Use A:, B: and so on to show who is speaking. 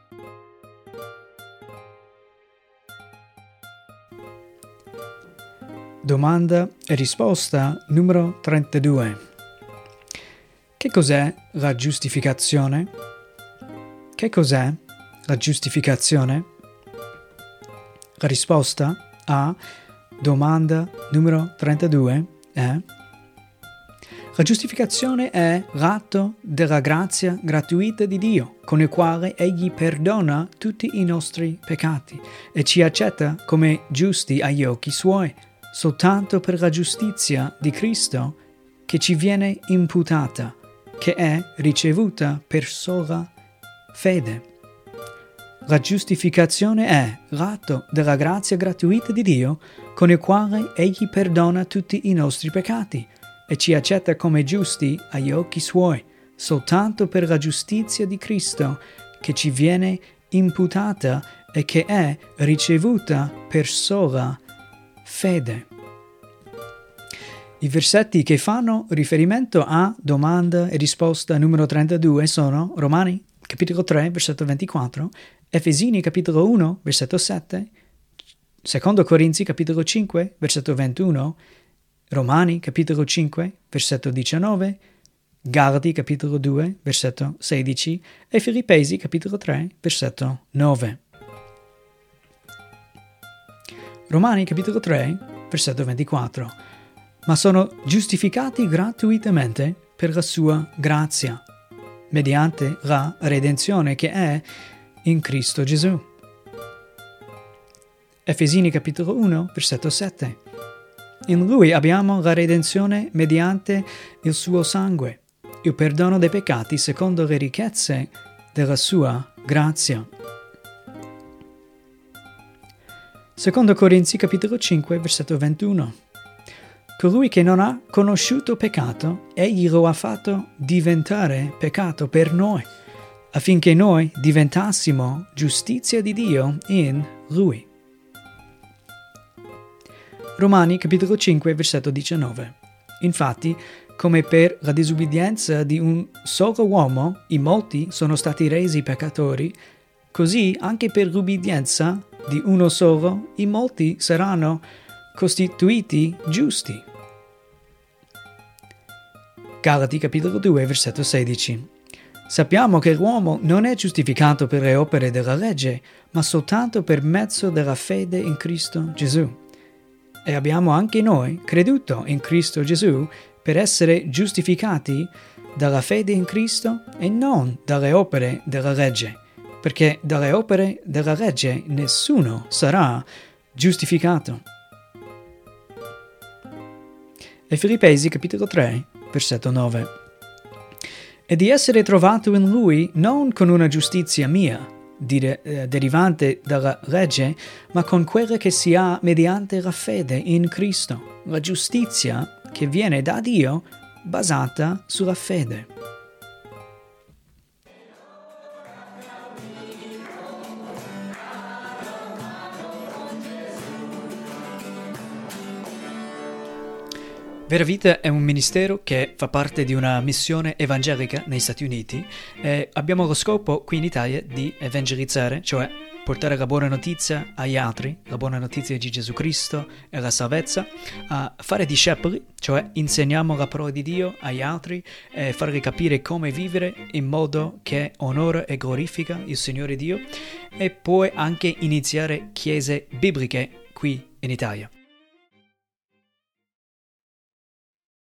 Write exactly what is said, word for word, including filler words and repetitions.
A: Domanda e risposta numero trentadue. Che cos'è la giustificazione? Che cos'è la giustificazione? La risposta a domanda numero trentadue è: la giustificazione è l'atto della grazia gratuita di Dio, con il quale Egli perdona tutti i nostri peccati e ci accetta come giusti agli occhi Suoi, soltanto per la giustizia di Cristo che ci viene imputata, che è ricevuta per sola fede. La giustificazione è l'atto della grazia gratuita di Dio, con il quale Egli perdona tutti i nostri peccati e ci accetta come giusti agli occhi Suoi, soltanto per la giustizia di Cristo che ci viene imputata e che è ricevuta per sola fede. I versetti che fanno riferimento a domanda e risposta numero trentadue sono Romani capitolo tre, versetto ventiquattro, Efesini capitolo uno, versetto sette, Secondo Corinzi capitolo cinque, versetto ventuno, Romani capitolo cinque, versetto diciannove, Galati capitolo due, versetto sedici e Filippesi capitolo tre, versetto nove. Romani capitolo tre, versetto ventiquattro. Ma sono giustificati gratuitamente per la sua grazia, mediante la redenzione che è in Cristo Gesù. Efesini capitolo uno, versetto sette. In Lui abbiamo la redenzione mediante il suo sangue, il perdono dei peccati secondo le ricchezze della sua grazia. Secondo Corinzi capitolo cinque, versetto ventuno. Colui che non ha conosciuto peccato, egli lo ha fatto diventare peccato per noi, affinché noi diventassimo giustizia di Dio in Lui. Romani capitolo cinque, versetto diciannove. Infatti, come per la disubbidienza di un solo uomo i molti sono stati resi peccatori, così anche per l'ubbidienza di uno solo i molti saranno costituiti giusti. Galati capitolo due, versetto sedici. Sappiamo che l'uomo non è giustificato per le opere della legge, ma soltanto per mezzo della fede in Cristo Gesù. E abbiamo anche noi creduto in Cristo Gesù per essere giustificati dalla fede in Cristo e non dalle opere della legge, perché dalle opere della legge nessuno sarà giustificato. E Filippesi capitolo tre, versetto nove. E di essere trovato in Lui non con una giustizia mia, dire, eh, derivante dalla legge, ma con quella che si ha mediante la fede in Cristo, la giustizia che viene da Dio basata sulla fede. Vera Vita è un ministero che fa parte di una missione evangelica negli Stati Uniti e abbiamo lo scopo qui in Italia di evangelizzare, cioè portare la buona notizia agli altri, la buona notizia di Gesù Cristo e la salvezza, a fare discepoli, cioè insegniamo la parola di Dio agli altri e farli capire come vivere in modo che onora e glorifica il Signore Dio, e poi anche iniziare chiese bibliche qui in Italia.